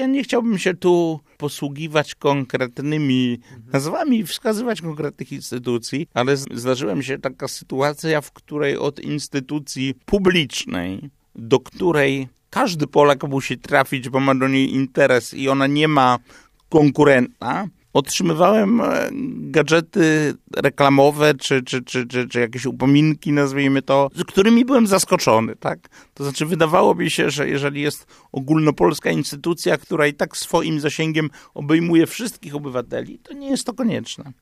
ja nie chciałbym się tu posługiwać konkretnymi nazwami i wskazywać konkretnych instytucji, ale zdarzyła mi się taka sytuacja, w której od instytucji publicznej, do której każdy Polak musi trafić, bo ma do niej interes i ona nie ma konkurenta, otrzymywałem gadżety reklamowe, czy jakieś upominki, nazwijmy to, z którymi byłem zaskoczony, tak? To znaczy wydawało mi się, że jeżeli jest ogólnopolska instytucja, która i tak swoim zasięgiem obejmuje wszystkich obywateli, to nie jest to konieczne.